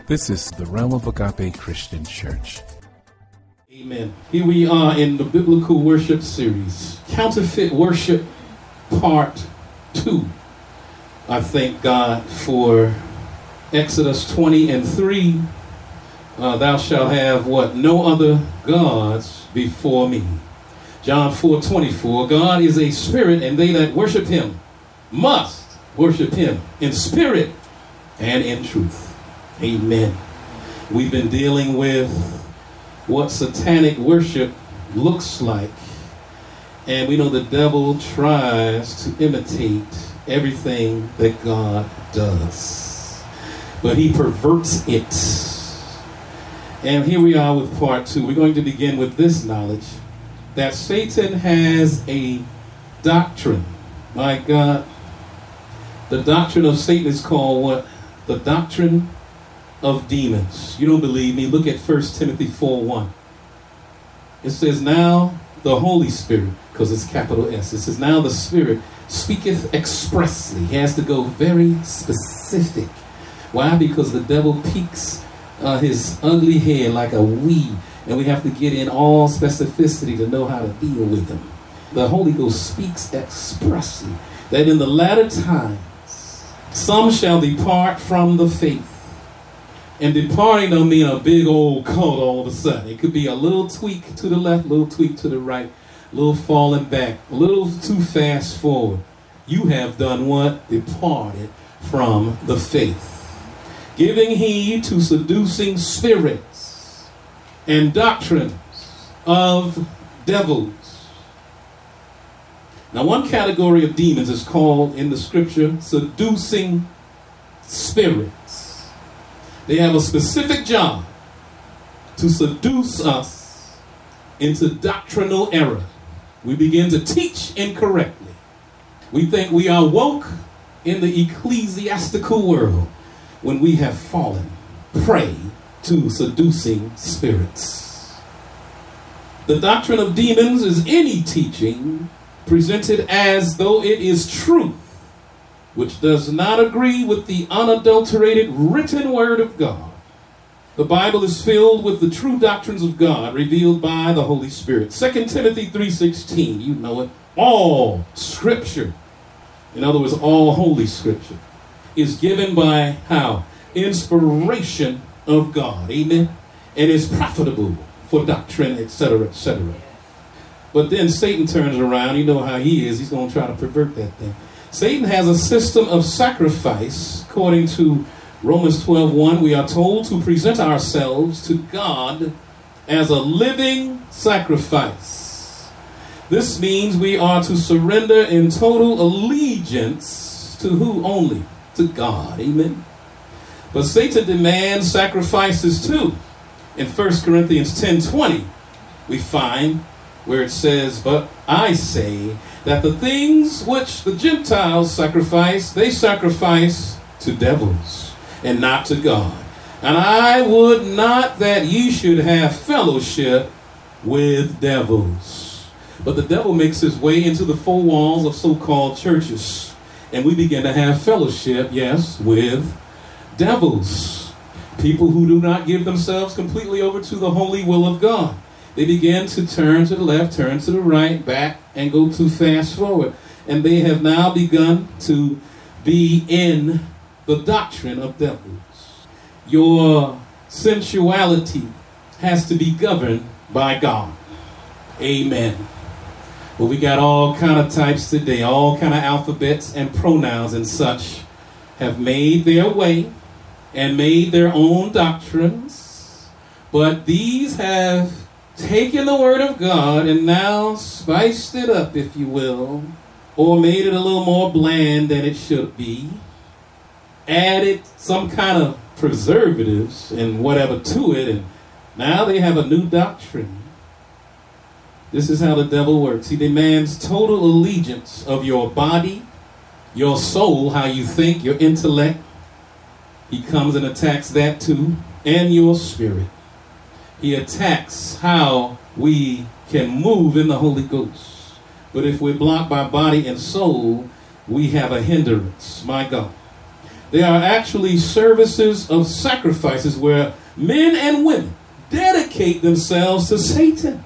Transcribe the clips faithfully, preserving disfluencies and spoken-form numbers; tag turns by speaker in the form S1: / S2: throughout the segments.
S1: This is the Realm of Agape Christian Church.
S2: Amen. Here we are in the Biblical Worship Series, Counterfeit Worship Part two. I thank God for Exodus twenty and three. Uh, Thou shalt have what? No other gods before me. John four twenty-four. God is a spirit, and they that worship him must worship him in spirit and in truth. Amen. We've been dealing with what satanic worship looks like. And we know the devil tries to imitate everything that God does, but he perverts it. And here we are with part two. We're going to begin with this knowledge that Satan has a doctrine. My God, the doctrine of Satan is called what? The doctrine of demons. You don't believe me? Look at First Timothy four one. It says, now the Holy Spirit, because it's capital S, it says, now the Spirit speaketh expressly. He has to go very specific. Why? Because the devil peeks uh, his ugly head like a weed, and we have to get in all specificity to know how to deal with him. The Holy Ghost speaks expressly that in the latter times some shall depart from the faith. And departing don't mean a big old cult all of a sudden. It could be a little tweak to the left, a little tweak to the right, a little falling back, a little too fast forward. You have done what? Departed from the faith. Giving heed to seducing spirits and doctrines of devils. Now, one category of demons is called in the scripture seducing spirits. They have a specific job to seduce us into doctrinal error. We begin to teach incorrectly. We think we are woke in the ecclesiastical world when we have fallen prey to seducing spirits. The doctrine of demons is any teaching presented as though it is truth, which does not agree with the unadulterated written word of God. The Bible is filled with the true doctrines of God revealed by the Holy Spirit. Second Timothy three sixteen, you know it. All scripture, in other words, all holy scripture, is given by how? Inspiration of God. Amen. And is profitable for doctrine, et cetera, et cetera. But then Satan turns around. You know how he is. He's going to try to pervert that thing. Satan has a system of sacrifice. According to Romans twelve one, we are told to present ourselves to God as a living sacrifice. This means we are to surrender in total allegiance to who only? To God. Amen. But Satan demands sacrifices too. In First Corinthians ten twenty, we find where it says, but I say that the things which the Gentiles sacrifice, they sacrifice to devils and not to God. And I would not that ye should have fellowship with devils. But the devil makes his way into the four walls of so-called churches. And we begin to have fellowship, yes, with devils. People who do not give themselves completely over to the holy will of God. They begin to turn to the left, turn to the right, back, and go too fast forward. And they have now begun to be in the doctrine of devils. Your sensuality has to be governed by God. Amen. Well, we got all kind of types today, all kind of alphabets and pronouns and such have made their way and made their own doctrines. But these have taken the word of God and now spiced it up, if you will, or made it a little more bland than it should be, added some kind of preservatives and whatever to it, and now they have a new doctrine. This is how the devil works. He demands total allegiance of your body, your soul, how you think, your intellect. He comes and attacks that too, and your spirit. He attacks how we can move in the Holy Ghost. But if we're blocked by body and soul, we have a hindrance. My God. They are actually services of sacrifices where men and women dedicate themselves to Satan.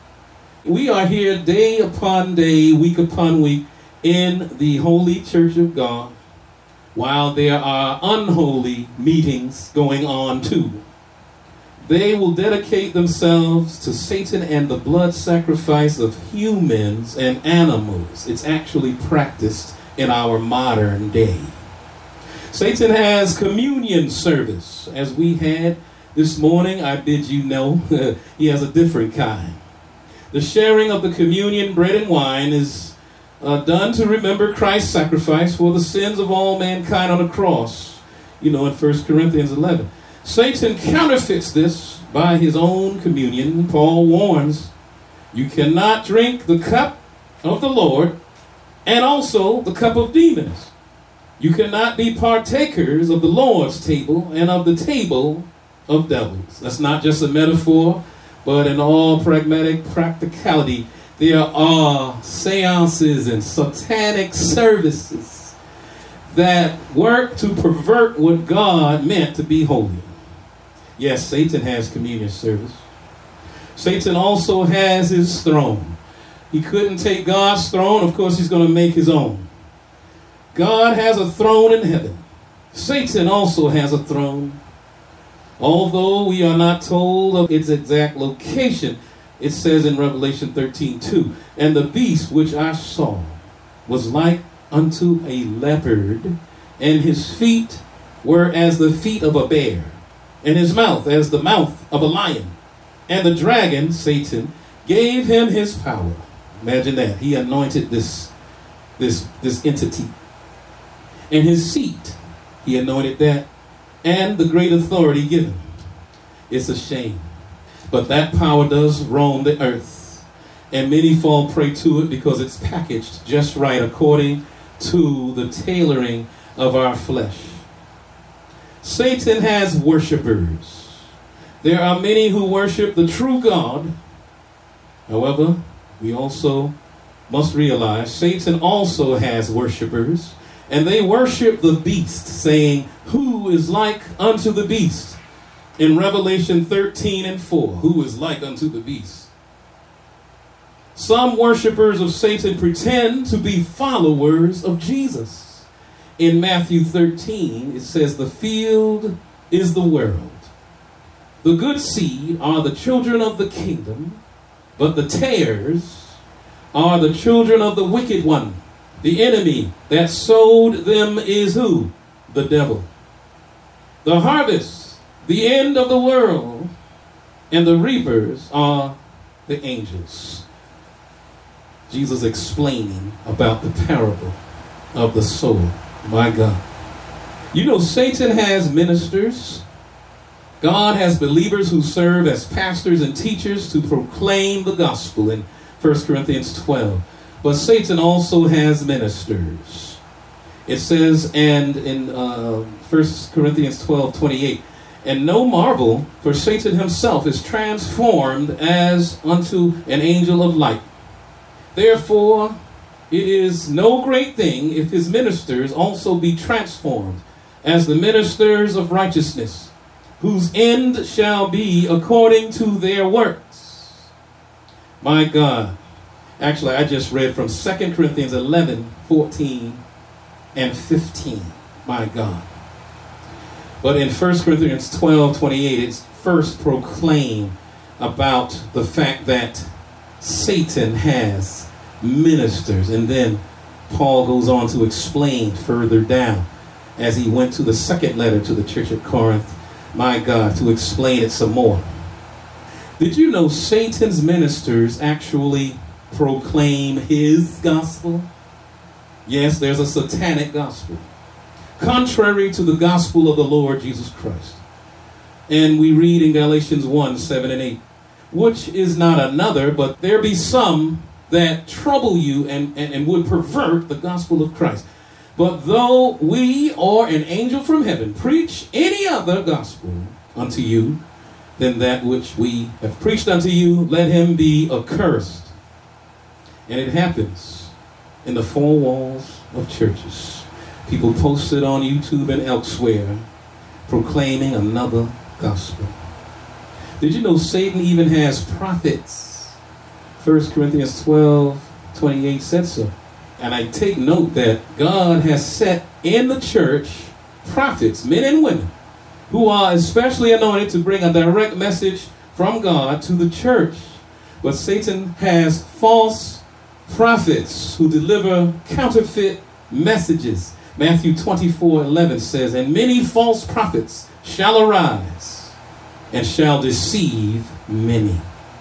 S2: We are here day upon day, week upon week, in the holy church of God, while there are unholy meetings going on too. They will dedicate themselves to Satan and the blood sacrifice of humans and animals. It's actually practiced in our modern day. Satan has communion service. As we had this morning, I bid you know, he has a different kind. The sharing of the communion, bread and wine, is uh, done to remember Christ's sacrifice for the sins of all mankind on the cross. You know, in First Corinthians eleven. Satan counterfeits this by his own communion. Paul warns, you cannot drink the cup of the Lord and also the cup of demons. You cannot be partakers of the Lord's table and of the table of devils. That's not just a metaphor, but in all pragmatic practicality, there are seances and satanic services that work to pervert what God meant to be holy. Yes, Satan has communion service. Satan also has his throne. He couldn't take God's throne. Of course, he's going to make his own. God has a throne in heaven. Satan also has a throne. Although we are not told of its exact location, it says in Revelation thirteen two, and the beast which I saw was like unto a leopard, and his feet were as the feet of a bear, and his mouth as the mouth of a lion. And the dragon, Satan, gave him his power. Imagine that. He anointed this, this, this entity. And his seat, he anointed that, and the great authority given. It's a shame. But that power does roam the earth, and many fall prey to it because it's packaged just right according to the tailoring of our flesh. Satan has worshipers. There are many who worship the true God. However, we also must realize Satan also has worshipers, and they worship the beast, saying, who is like unto the beast? In Revelation thirteen and four, who is like unto the beast? Some worshipers of Satan pretend to be followers of Jesus. In Matthew thirteen, it says, the field is the world. The good seed are the children of the kingdom, but the tares are the children of the wicked one. The enemy that sowed them is who? The devil. The harvest, the end of the world, and the reapers are the angels. Jesus explaining about the parable of the sower. My God. You know, Satan has ministers. God has believers who serve as pastors and teachers to proclaim the gospel in First Corinthians twelve. But Satan also has ministers. It says, and in uh, First Corinthians twelve twenty-eight, and no marvel, for Satan himself is transformed as unto an angel of light. Therefore, it is no great thing if his ministers also be transformed as the ministers of righteousness, whose end shall be according to their works. My God. Actually, I just read from Second Corinthians eleven, fourteen, and fifteen. My God. But in First Corinthians twelve, twenty-eight, it's first proclaimed about the fact that Satan has ministers. And then Paul goes on to explain further down as he went to the second letter to the church at Corinth, my God, to explain it some more. Did you know Satan's ministers actually proclaim his gospel? Yes, there's a satanic gospel, contrary to the gospel of the Lord Jesus Christ. And we read in Galatians one, seven and eight, which is not another, but there be some that trouble you and, and, and would pervert the gospel of Christ. But though we or an angel from heaven preach any other gospel unto you than that which we have preached unto you, let him be accursed. And it happens in the four walls of churches. People posted on YouTube and elsewhere proclaiming another gospel. Did you know Satan even has prophets? First Corinthians twelve twenty-eight said so. And I take note that God has set in the church prophets, men and women, who are especially anointed to bring a direct message from God to the church. But Satan has false prophets who deliver counterfeit messages. Matthew twenty-four eleven says, "And many false prophets shall arise and shall deceive many."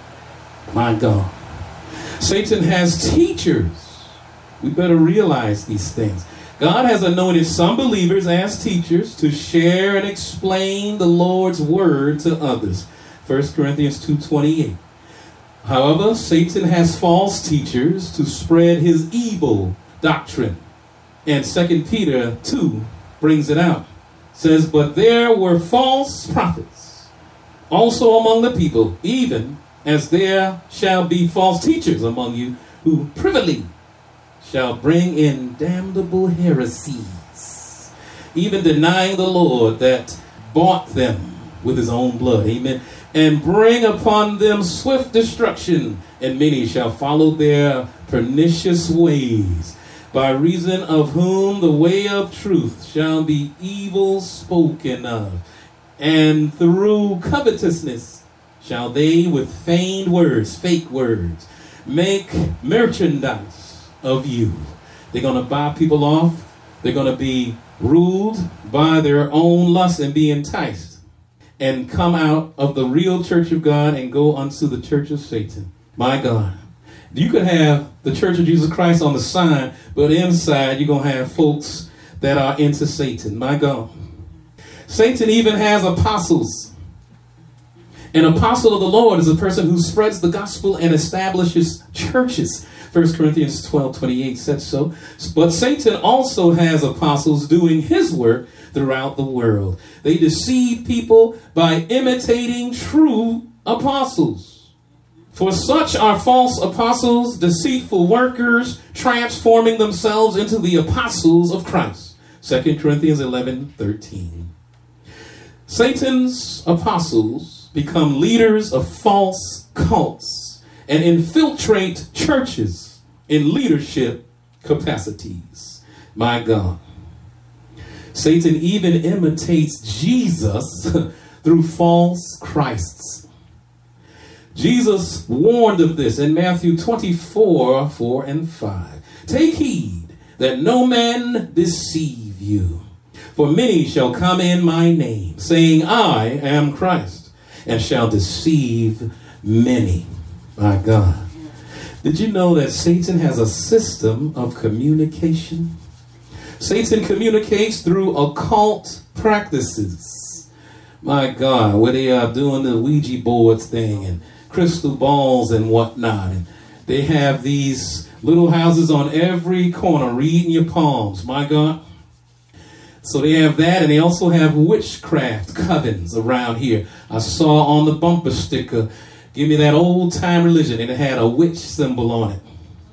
S2: My God. Satan has teachers. We better realize these things. God has anointed some believers as teachers to share and explain the Lord's word to others. First Corinthians two twenty-eight. However, Satan has false teachers to spread his evil doctrine. And Second Peter two brings it out. It says, "But there were false prophets also among the people, even as there shall be false teachers among you, who privily shall bring in damnable heresies, even denying the Lord that bought them with his own blood." Amen. "And bring upon them swift destruction, and many shall follow their pernicious ways, by reason of whom the way of truth shall be evil spoken of. And through covetousness shall they with feigned words," fake words, "make merchandise of you." They're going to buy people off. They're going to be ruled by their own lust and be enticed and come out of the real church of God and go unto the church of Satan. My God. You could have the Church of Jesus Christ on the sign, but inside you're going to have folks that are into Satan. My God. Satan even has apostles. An apostle of the Lord is a person who spreads the gospel and establishes churches. First Corinthians twelve twenty-eight said so. But Satan also has apostles doing his work throughout the world. They deceive people by imitating true apostles. For such are false apostles, deceitful workers, transforming themselves into the apostles of Christ. Second Corinthians eleven thirteen. Satan's apostles become leaders of false cults and infiltrate churches in leadership capacities. My God. Satan even imitates Jesus through false Christs. Jesus warned of this in Matthew twenty-four, four and five. "Take heed that no man deceive you. For many shall come in my name, saying, I am Christ, and shall deceive many." My God. Did you know that Satan has a system of communication? Satan communicates through occult practices. My God, where they are doing the Ouija boards thing and crystal balls and whatnot. And they have these little houses on every corner reading your palms. My God. So they have that, and they also have witchcraft covens around here. I saw on the bumper sticker, "Give me that old time religion," and it had a witch symbol on it.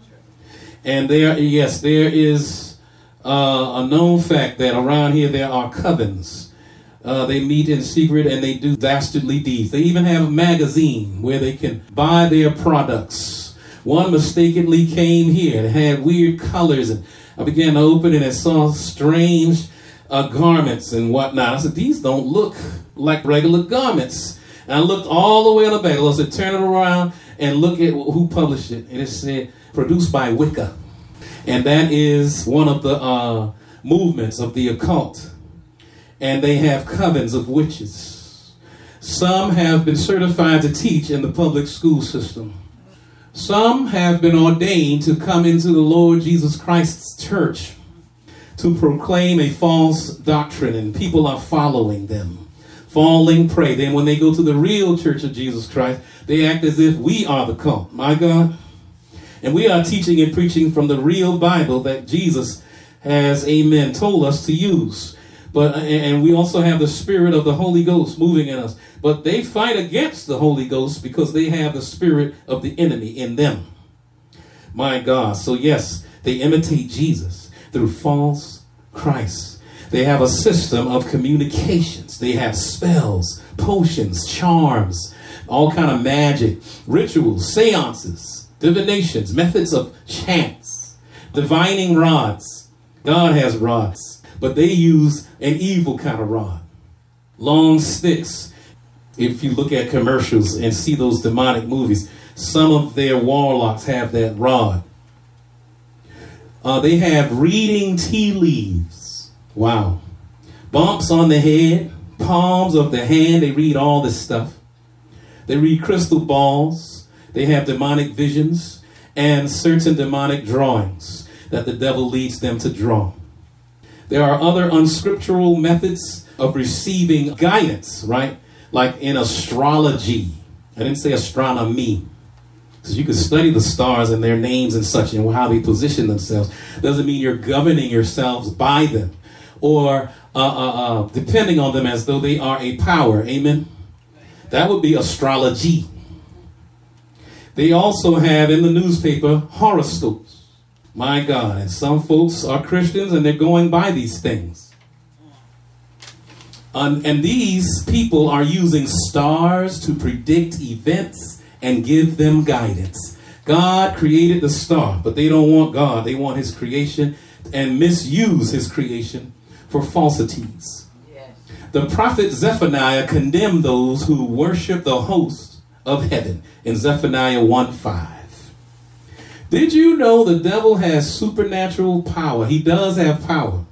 S2: And there, yes, there is uh, a known fact that around here there are covens. Uh, they meet in secret and they do dastardly deeds. They even have a magazine where they can buy their products. One mistakenly came here and had weird colors, and I began to open it and saw strange uh, garments and whatnot. I said, "These don't look like regular garments." And I looked all the way on the back. I said, "Turn it around and look at who published it." And it said, "Produced by Wicca." And that is one of the uh, movements of the occult. And they have covens of witches. Some have been certified to teach in the public school system. Some have been ordained to come into the Lord Jesus Christ's church to proclaim a false doctrine, and people are following them, falling prey. Then when they go to the real church of Jesus Christ, they act as if we are the cult. My God. And we are teaching and preaching from the real Bible that Jesus has, amen, told us to use. But and we also have the spirit of the Holy Ghost moving in us. But they fight against the Holy Ghost because they have the spirit of the enemy in them. My God. So yes, they imitate Jesus through false Christ. They have a system of communications. They have spells, potions, charms, all kind of magic, rituals, seances, divinations, methods of chants, divining rods. God has rods, but they use an evil kind of rod. Long sticks. If you look at commercials and see those demonic movies, some of their warlocks have that rod. Uh, they have reading tea leaves. Wow. Bumps on the head, palms of the hand. They read all this stuff. They read crystal balls. They have demonic visions and certain demonic drawings that the devil leads them to draw. There are other unscriptural methods of receiving guidance, right? Like in astrology. I didn't say astronomy. Because you can study the stars and their names and such and how they position themselves. Doesn't mean you're governing yourselves by them or uh, uh, uh, depending on them as though they are a power. Amen. That would be astrology. They also have in the newspaper horoscopes. My God. And some folks are Christians and they're going by these things. Um, and these people are using stars to predict events and give them guidance. God created the star, but they don't want God. They want his creation and misuse his creation for falsities. Yes. The prophet Zephaniah condemned those who worship the host of heaven in Zephaniah one five. Did you know the devil has supernatural power? He does have power.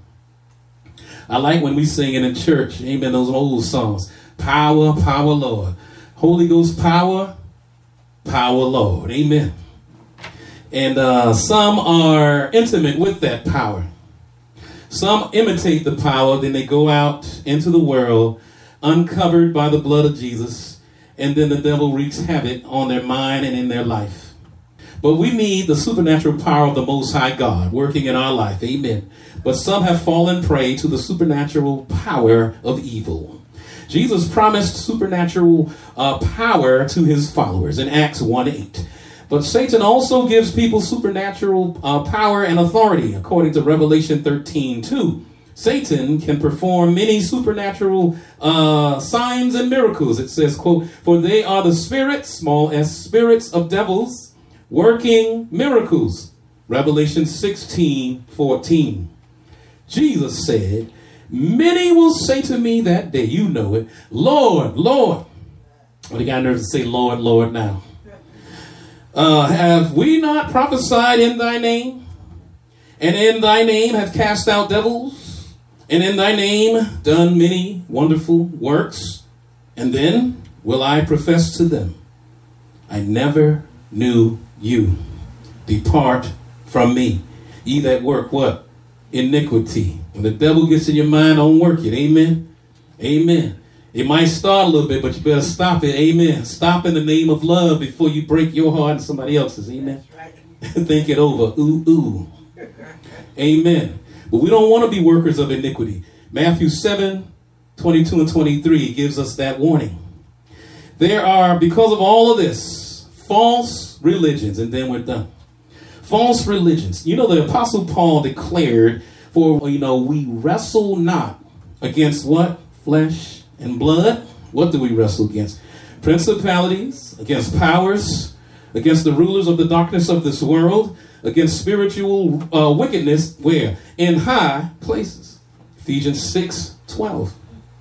S2: I like when we sing it in church. Amen. Those old songs. Power, power, Lord. Holy Ghost power, power, Lord. Amen. And uh, some are intimate with that power. Some imitate the power, then they go out into the world uncovered by the blood of Jesus, and then the devil wreaks havoc on their mind and in their life. But we need the supernatural power of the Most High God working in our life. Amen. But some have fallen prey to the supernatural power of evil. Jesus promised supernatural uh, power to his followers in Acts one eight. But Satan also gives people supernatural uh, power and authority, according to Revelation thirteen two. Satan can perform many supernatural uh, signs and miracles. It says, quote, for they are the spirits, small s, spirits of devils, working miracles. Revelation sixteen fourteen. Jesus said, many will say to me that day, you know it, Lord, Lord. Well, they got nerves to say Lord, Lord now. Uh, have we not prophesied in thy name? And in thy name have cast out devils? And in thy name done many wonderful works? And then will I profess to them, I never knew you. Depart from me, ye that work what? Iniquity. When the devil gets in your mind, don't work it. Amen. Amen. It might start a little bit, but you better stop it. Amen. Stop in the name of love before you break your heart and somebody else's. Amen. Right. Think it over. Ooh, ooh. Amen. But we don't want to be workers of iniquity. Matthew seven, twenty-two and twenty-three gives us that warning. There are, because of all of this, false religions, and then we're done. False religions. You know, the Apostle Paul declared, for, you know, we wrestle not against what? Flesh and blood. What do we wrestle against? Principalities, against powers, against the rulers of the darkness of this world, against spiritual uh, wickedness, where? In high places. Ephesians six twelve.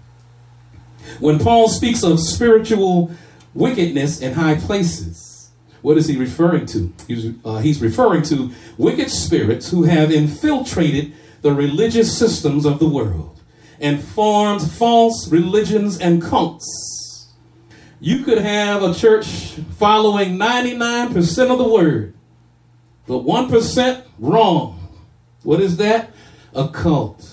S2: When Paul speaks of spiritual wickedness in high places, what is he referring to? He's, uh, he's referring to wicked spirits who have infiltrated the religious systems of the world and formed false religions and cults. You could have a church following ninety-nine percent of the word, but one percent wrong. What is that? A cult.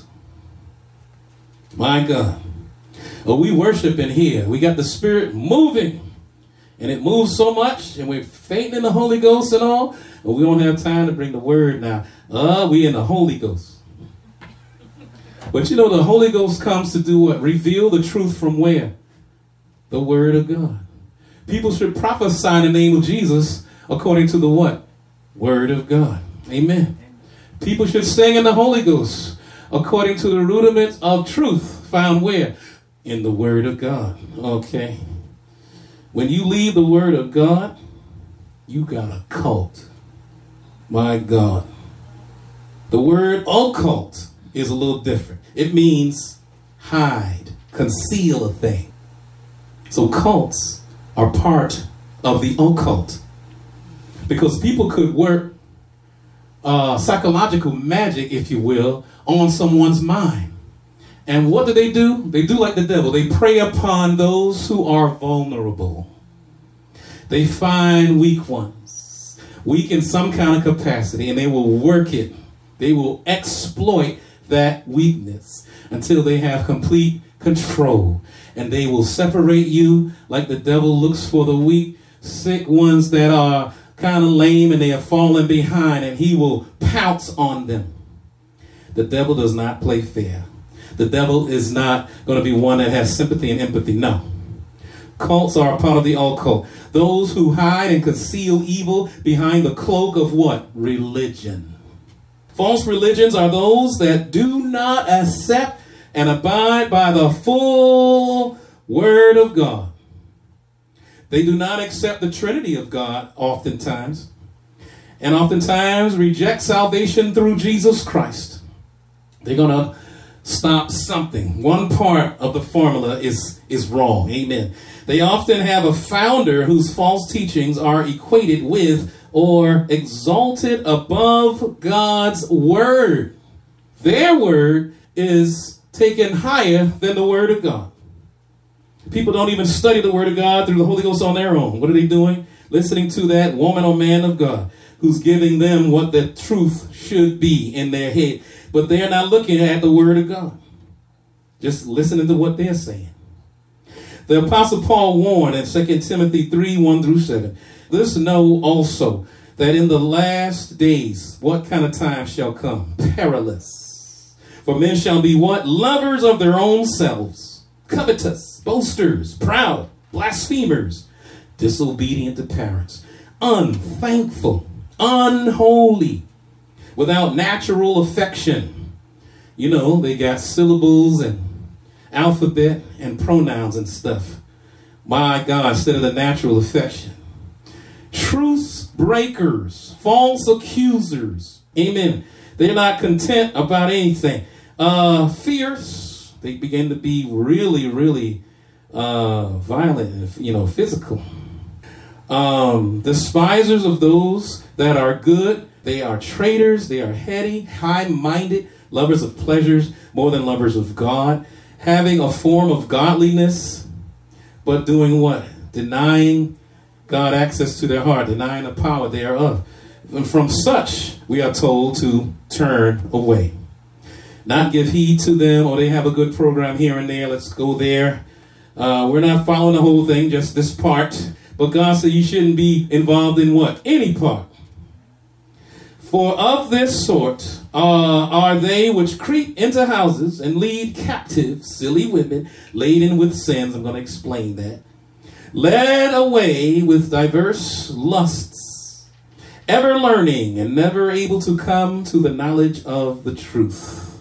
S2: My God. Oh, we worship in here. We got the Spirit moving. And it moves so much, and we're fainting in the Holy Ghost and all, but we don't have time to bring the word now. Uh, we in the Holy Ghost. But you know, the Holy Ghost comes to do what? Reveal the truth from where? The word of God. People should prophesy in the name of Jesus according to the what? Word of God. Amen. People should sing in the Holy Ghost according to the rudiments of truth found where? In the Word of God. Okay. When you leave the Word of God, you got a cult. My God. The word occult is a little different. It means hide, conceal a thing. So cults are part of the occult. Because people could work uh, psychological magic, if you will, on someone's mind. And what do they do? They do like the devil. They prey upon those who are vulnerable. They find weak ones, weak in some kind of capacity, and they will work it. They will exploit that weakness until they have complete control. And they will separate you like the devil looks for the weak, sick ones that are kind of lame and they are falling behind, and he will pounce on them. The devil does not play fair. The devil is not going to be one that has sympathy and empathy. No. Cults are a part of the occult. Those who hide and conceal evil behind the cloak of what? Religion. False religions are those that do not accept and abide by the full Word of God. They do not accept the Trinity of God oftentimes, and oftentimes reject salvation through Jesus Christ. They're going to stop something. One part of the formula is, is wrong. Amen. They often have a founder whose false teachings are equated with or exalted above God's word. Their word is taken higher than the Word of God. People don't even study the Word of God through the Holy Ghost on their own. What are they doing? Listening to that woman or man of God who's giving them what the truth should be in their head. But they're not looking at the Word of God. Just listening to what they're saying. The Apostle Paul warned in Second Timothy three, one through seven. This know also that in the last days, what kind of time shall come? Perilous. For men shall be what? Lovers of their own selves, covetous, boasters, proud, blasphemers, disobedient to parents, unthankful, unholy, without natural affection. You know, they got syllables and alphabet and pronouns and stuff. My God, instead of the natural affection. Truce breakers, false accusers. Amen. They're not content about anything. Uh, fierce. They begin to be really, really uh, violent, you know, physical. Um, despisers of those that are good. They are traitors. They are heady, high-minded, lovers of pleasures more than lovers of God. Having a form of godliness, but doing what? Denying God access to their heart, denying the power thereof. And from such, we are told to turn away. Not give heed to them, or they have a good program here and there. Let's go there. Uh, we're not following the whole thing, just this part. But God said you shouldn't be involved in what? Any part. For of this sort uh, are they which creep into houses and lead captive silly women laden with sins. I'm going to explain that. Led away with diverse lusts, ever learning and never able to come to the knowledge of the truth.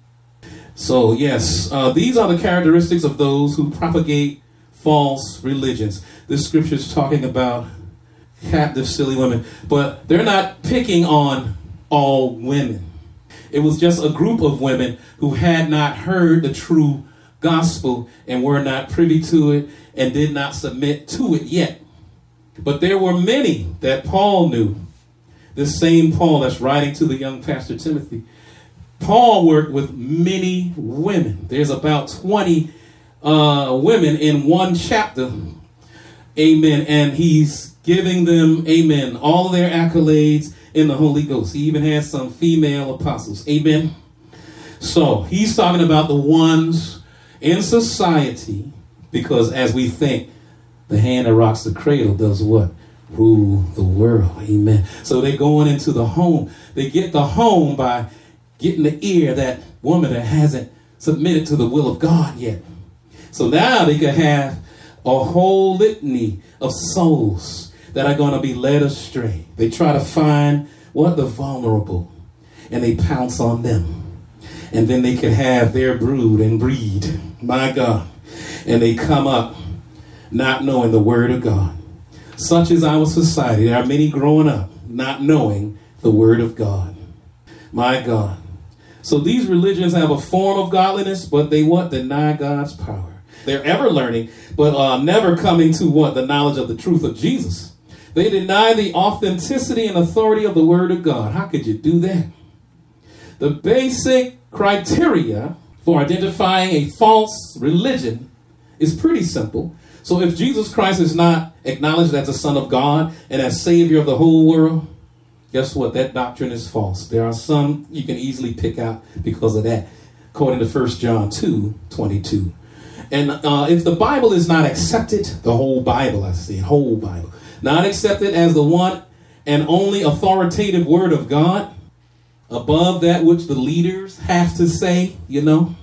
S2: So yes, uh, these are the characteristics of those who propagate false religions. This scripture is talking about captive silly women, but they're not picking on all women. It was just a group of women who had not heard the true gospel and were not privy to it and did not submit to it yet. But there were many that Paul knew. This same Paul that's writing to the young pastor Timothy. Paul worked with many women. There's about twenty uh, women in one chapter. Amen. And he's giving them, amen, all of their accolades in the Holy Ghost. He even has some female apostles. Amen. So he's talking about the ones in society, because as we think, the hand that rocks the cradle does what? Rule the world. Amen. So they're going into the home. They get the home by getting the ear of that woman that hasn't submitted to the will of God yet. So now they can have a whole litany of souls that are going to be led astray. They try to find what? The vulnerable. And they pounce on them. and then they can have their brood and breed. My God. And they come up not knowing the word of God. Such is our society. There are many growing up not knowing the word of God. My God. So these religions have a form of godliness, but they what? Deny God's power. They're ever learning, but uh, never coming to what? The knowledge of the truth of Jesus. They deny the authenticity and authority of the word of God. How could you do that? The basic criteria for identifying a false religion is pretty simple. So if Jesus Christ is not acknowledged as the Son of God and as Savior of the whole world, guess what? That doctrine is false. There are some you can easily pick out because of that, according to First John two twenty-two. And uh, if the Bible is not accepted, the whole Bible, I say, whole Bible, not accepted as the one and only authoritative word of God, above that which the leaders have to say, you know,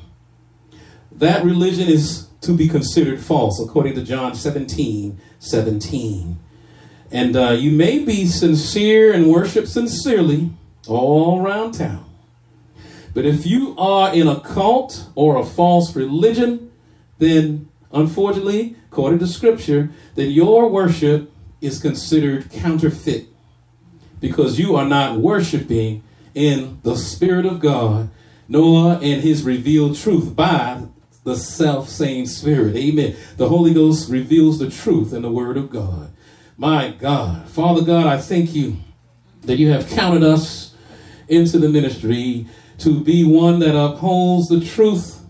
S2: that religion is to be considered false, according to John seventeen seventeen. And uh, you may be sincere and worship sincerely all around town. But if you are in a cult or a false religion, then unfortunately, according to Scripture, then your worship is considered counterfeit, because you are not worshiping in the Spirit of God, nor in his revealed truth by the self-same Spirit. Amen. The Holy Ghost reveals the truth in the Word of God. My God. Father God, I thank you that you have counted us into the ministry to be one that upholds the truth,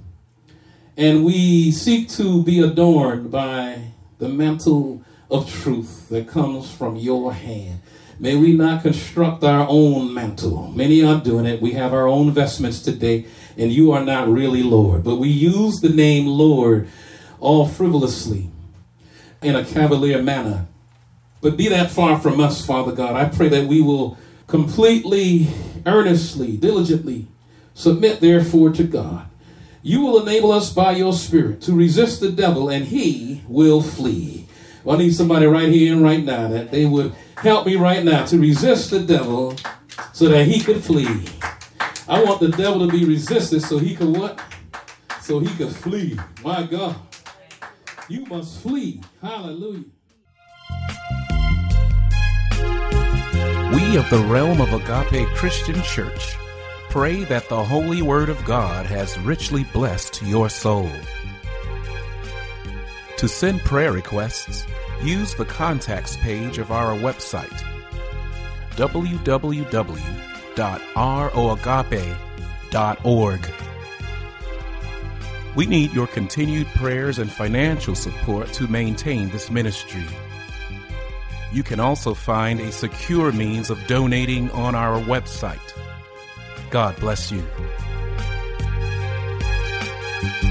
S2: and we seek to be adorned by the mantle of truth that comes from your hand. May we not construct our own mantle. Many are doing it. We have our own vestments today, and you are not really Lord. But we use the name Lord all frivolously in a cavalier manner. But be that far from us, Father God. I pray that we will completely, earnestly, diligently submit, therefore, to God. You will enable us by your Spirit to resist the devil, and he will flee. Well, I need somebody right here and right now that they would help me right now to resist the devil so that he could flee. I want the devil to be resisted so he could what? So he could flee. My God. You must flee. Hallelujah.
S1: We of the Realm of Agape Christian Church pray that the Holy Word of God has richly blessed your soul. To send prayer requests, use the contacts page of our website, w w w dot r o agape dot org. We need your continued prayers and financial support to maintain this ministry. You can also find a secure means of donating on our website. God bless you.